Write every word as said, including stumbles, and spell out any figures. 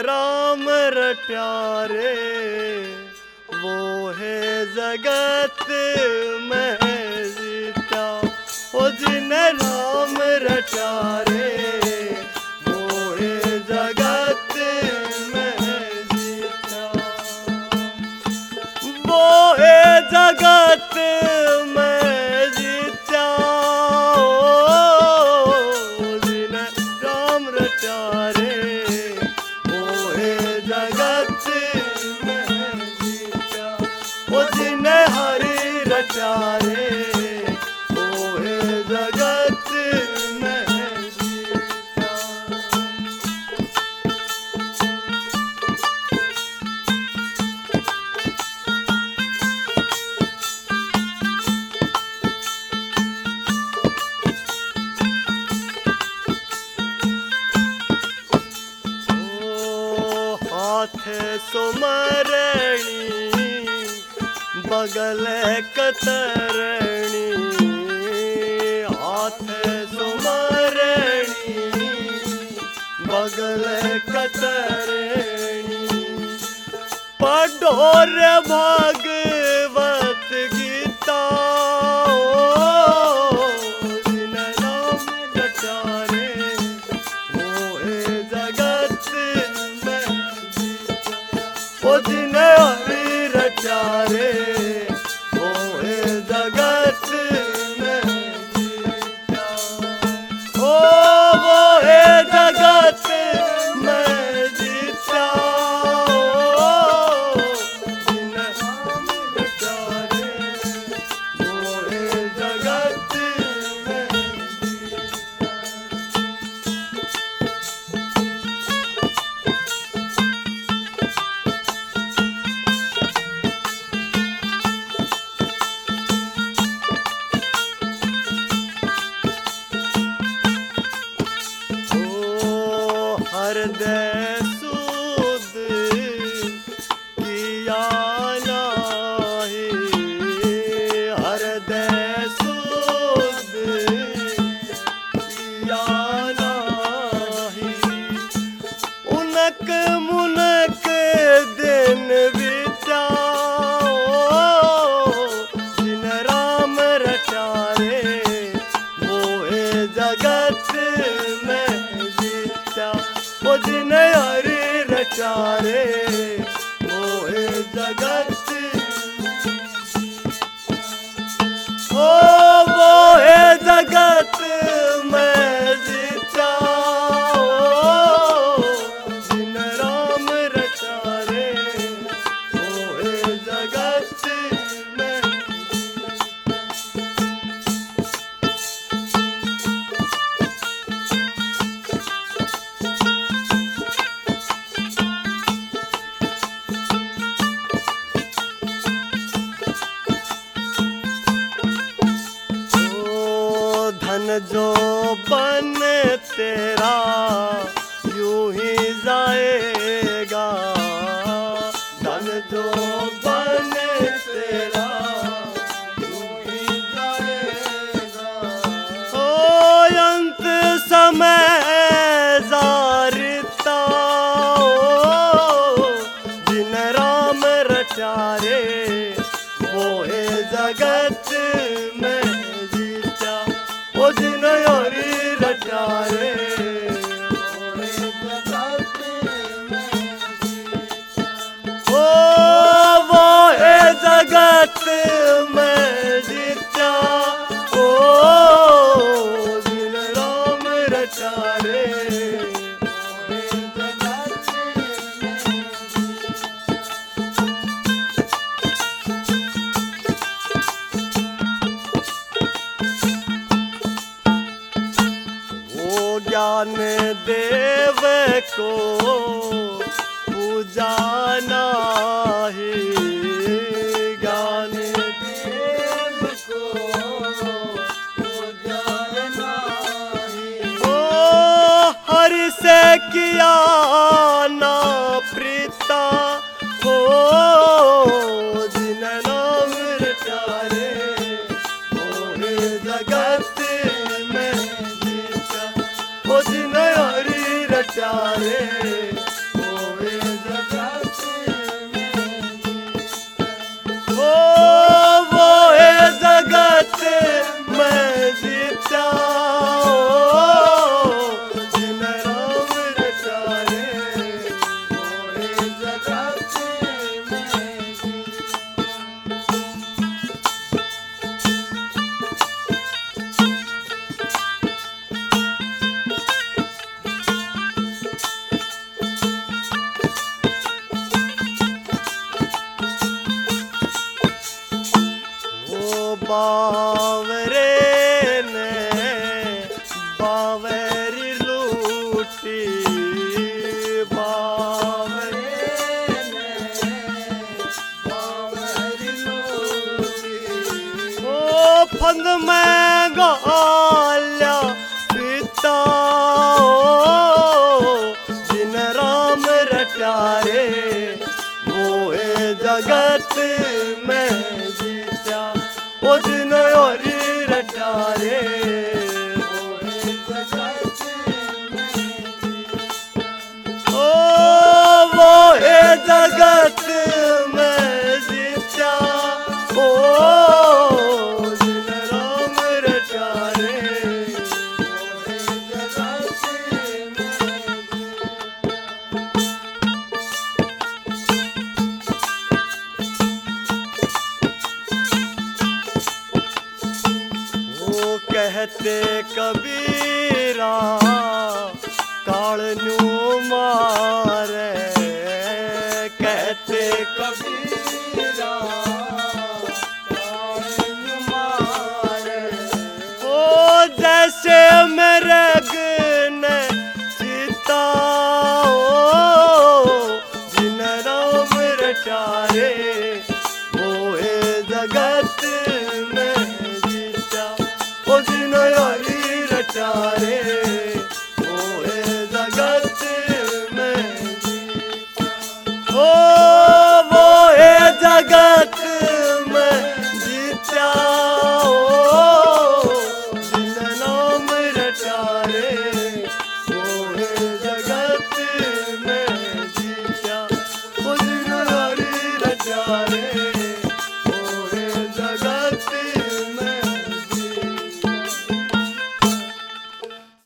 राम रट्यारे वो है जगत में जीता। ओ जिन राम रट्यारे वो है जगत में जीता। वो है जगत में जीता। ओ जिन राम रट्यारे वो है जगत में जीता। ओ जिन हरि रट्यारे वो है जगत में जीता। हाथ सुमरणी बगल कतरणी। हाथ सुमरणी बगल कतरणी। पढ़ोर भागवत गीता। जिन राम रट्यारे वो है जगत में जीता। ओ जिन हरि रट्यारे वो है जगत में जीता। ओ वो है जगत में जीता। ओ जिन राम रट्यारे वो है जगत में जीता। ओ हृदय सुध किया नाहि। हृदय सुध किया नाहि। उनक मुनक दिन बीता। जिन राम रट्यारे वो है जगत में जीता। ओ जिन हरि रट्यारे वो है जगत ओ वो है जगत में जीता। ओ जिन राम रट्यारे वो है जगत में ओ धन जो बन तेरा यूं ही जाएगा। धन जो बन तेरा यूं ही जाएगा। ओ अंत समय जारता। ओ जिन राम रट्यारे वो है जगत में जीता। ओ जिन हरि रट्यारे वो है जगत में जीता। ओ वो है जगत में जीता। ओ जिन राम रट्यारे वो है जगत में वो ज्ञान देव को पूजा नाहि। ज्ञान देव को पूजा नाहि। ओ हरि से किया ना प्रीता। ओ जिन नाम रट्यारे वो है जगत में जीता। ओ जिन हरि रट्यारे में गाल्या पिता जिन राम रटारे मोहे जगत में जीता ओ जिन और रटारे मोहे जगत में ओ वो है जगत में जीता ओ जिन राम रटारे मोहे जगत वो कहते कबीरा काल नू मारे